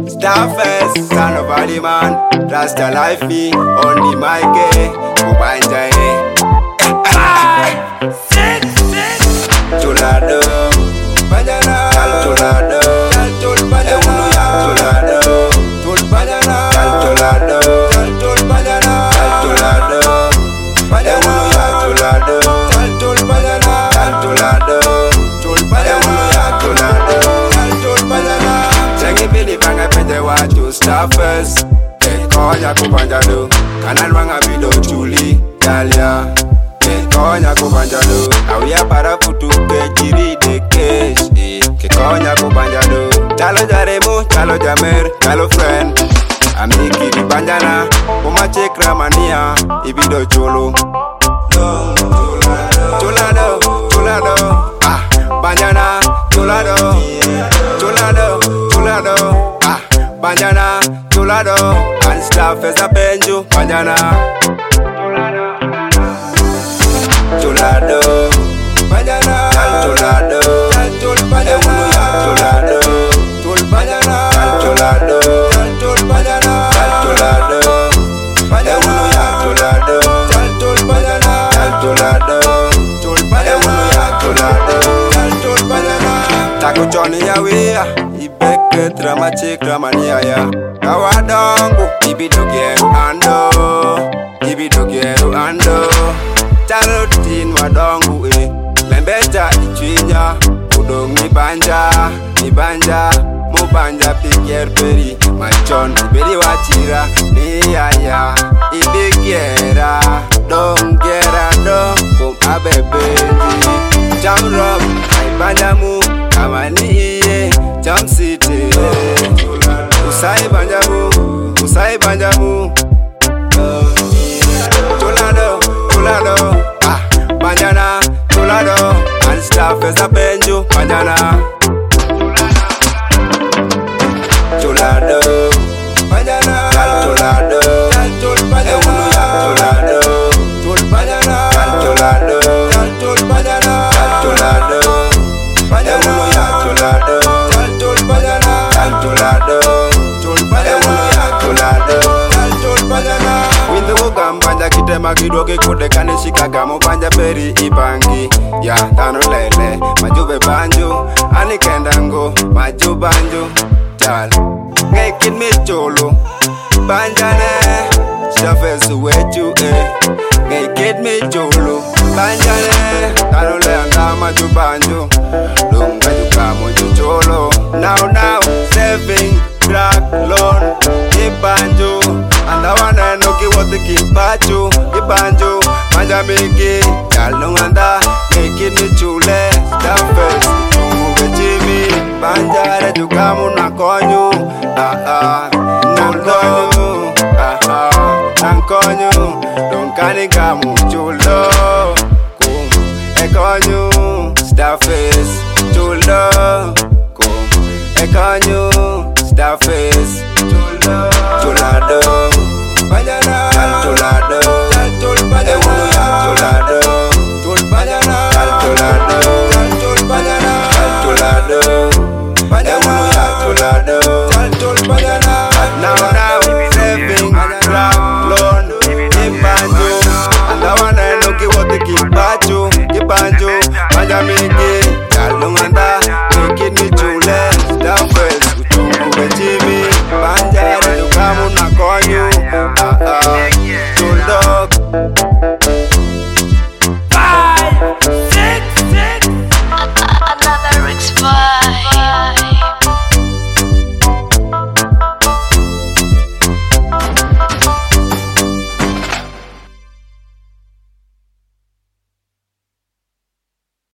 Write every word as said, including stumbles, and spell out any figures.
Starface, son of Ali man, Rasta life me on the mic, eh, Kubanja, eh. Sit, sit. Chulado, Banana, Chulado, Chul Banana, Chulado, Chul Banana, Chulado, Chul Banana, Chulado, Banana, Chulado, Chul Banana, Chulado, Chul Banana, Chulado, Chul Banana. Changi Billy Banga Pete Watu Starface, eh, Konya Kubanjado, Kanan Wanga Bido Chuli, Dalia. Konya kubanjado, awia para futu ke jiri de kesh. Ke konya kubanjado, chalo jaremu, chalo jamer, chalo friend. Amiki di banjana, uma chekra mania, ibido cholo. Chulado, chulado, ah, banjana, chulado, chulado, chulado, ah, banjana, chulado, and Starface a benju, banjana. Chulado, Banana, Chulado, Chul Banana, Chulado, Chul Banana, Chulado, Chul Banana, Chulado, Banana, Chulado, Chul Banana, Chulado, Chul Banana, Chulado, Chul Banana. Taku Johnny Yawea, Ibeke drama chick drama niya. Kawadongo, Ibidogeru ando, Ibidogeru ando. Charotin wadongu eh, Lembeja ichwinya, Udong ni banja, ni banja, Mo banja pikier peri, Machon iberi wachira, Ni aya, ibigiera, Dong gera dong, Kum abebenji, Jam rock, Ay banja mu, Kamani iye, Jam city, Usai banja mu, Usai banja mu, Chulado, Chulado, ah, Banjana, Chulado, and Starface a benju, Banjana. Chulado, Banjana, Chulado, Chul Banjana, Chulado, Chul Banjana, Chulado, Chul Banjana, Chulado, Banjana, Chulado, Chul Banjana, Chulado, Chul Banjana, Chulado, Chul Banjana. Windu Gambanja kitema kidoke kude kanishika gamo banja peri ibangi ya tano lele majube banjo anikendango maju banjo chal ngekin me cholo banjane Starface weju eh ngekin me cholo banjane tano lele anga maju banjo lunga juga moju cholo now now saving drug loan ibanjo and I wanna know ki what the kipacho, kibanjo, manjamiki, kalunganda, make it chule, Starface, umuge Jimmy, banjare jukamu na konyu, ah ah, na konyu, ah ah, na konyu, donkani kamu